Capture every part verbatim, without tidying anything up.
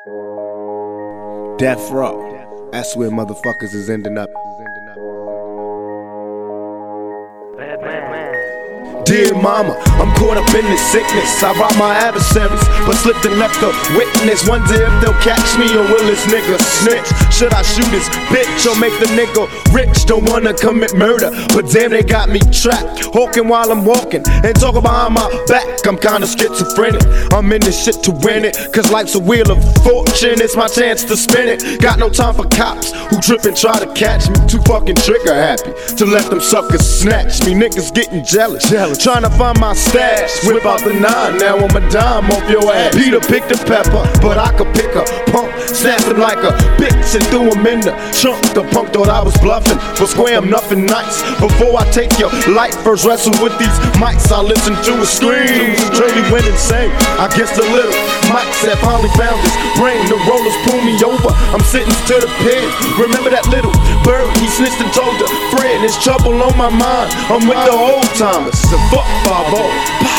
Death row. That's where motherfuckers is ending up. Dear mama, I'm caught up in this sickness. I robbed my adversaries, but slipped and left a witness. Wonder if they'll catch me or will this nigga snitch? Should I shoot this bitch or make the nigga rich? Don't wanna commit murder, but damn they got me trapped. Hawking while I'm walking and talking behind my back. I'm kinda schizophrenic. I'm in this shit to win it, cause life's a wheel of fortune. It's my chance to spin it. Got no time for cops who trip and try to catch me. Too fucking trigger happy to let them suckers snatch me. Niggas getting jealous, jealous. Trying to find my stash. Whip out the nine, now I'm a dime off your ass. Peter picked the pepper, but I could pick a punk. Snapped him like a bitch and threw him in the trunk. The punk thought I was bluffing, but square I'm nothing nice. Before I take your life, first wrestle with these mics. I listen to a scream, really went insane. I guess the little mics that finally found his brain. The rollers pull me over, I'm sitting to the pin. Remember that little bird, he snitched and told a friend. There's trouble on my mind, I'm with the old timers. The fuck five oh,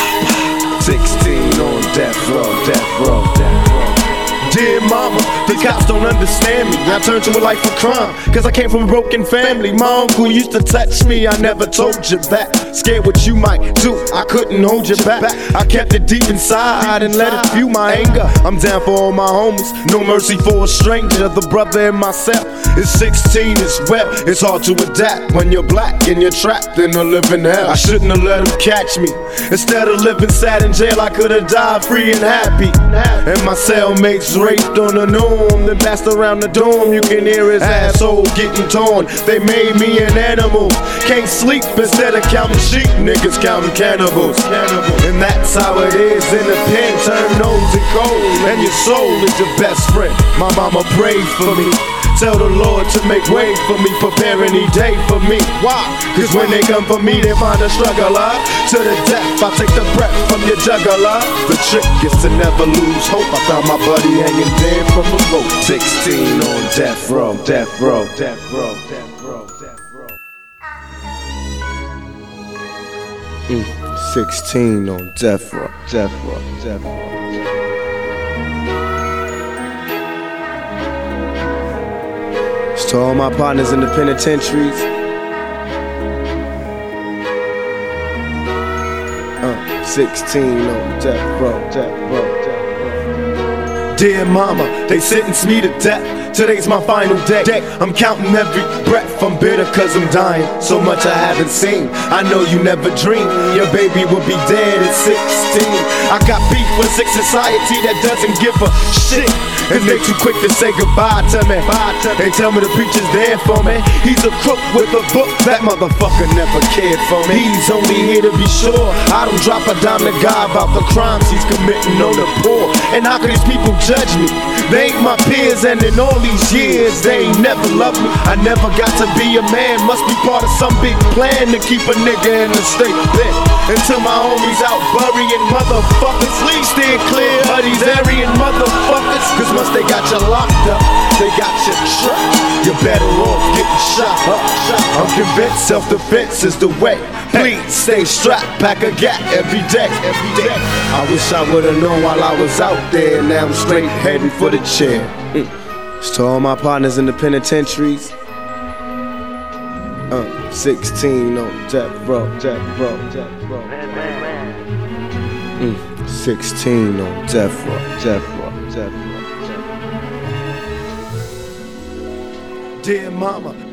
sixteen on death row, death row, death row. Dear mama, the cops don't understand me. I turned to a life of crime, cause I came from a broken family. My uncle used to touch me, I never told you back. Scared what you might do, I couldn't hold you back. I kept it deep inside and let it fuel my anger. I'm down for all my homies, no mercy for a stranger. The brother in myself is sixteen as well. It's hard to adapt when you're black and you're trapped in a living hell. I shouldn't have let him catch me. Instead of living sad in jail, I could have died free and happy. And my cellmates raped on the norm, then passed around the dorm. You can hear his asshole getting torn. They made me an animal. Can't sleep instead of counting sheep. Niggas counting cannibals. And that's how it is in the pen. Turn nose and cold, and your soul is your best friend. My mama prayed for me. Tell the Lord to make way for me, prepare any day for me. Why? Cause when they come for me, they find a struggler. To the death, I take the breath from your juggler. The trick is to never lose hope. I found my buddy hanging dead from the rope. Sixteen on death row, death row, death row, death row, death row. Mm. Sixteen on death row, death row, death row. To all my partners in the penitentiaries, uh, sixteen on death row, death row, death row. Dear mama, they sentenced me to death. Today's my final day. I'm counting every breath. I'm bitter cause I'm dying. So much I haven't seen. I know you never dreamed your baby would be dead at sixteen. I got beef with sick society that doesn't give a shit. And they too quick to say goodbye to me. They tell me the preacher's there for me. He's a crook with a book. That motherfucker never cared for me. He's only here to be sure I don't drop a dime to God about the crimes he's committing on the poor. And how can these people judge me? They ain't my peers, and in all these years they ain't never loved me. I never got to be a man. Must be part of some big plan to keep a nigga in the state bed. Until my homies out burying motherfuckers. Please stay clear of these Aryan motherfuckers. Cause once they got you locked up, they got you trapped. You're better off getting shot up. I'm convinced self-defense is the way. Please stay strapped, pack a gat every day, every day. I wish I would've known while I was out there. Now I'm straight heading for the chair. Mm. It's to all my partners in the penitentiaries. Uh, sixteen on death row, death row, death row. Mm. sixteen on death row, death row, death row. Dear mama,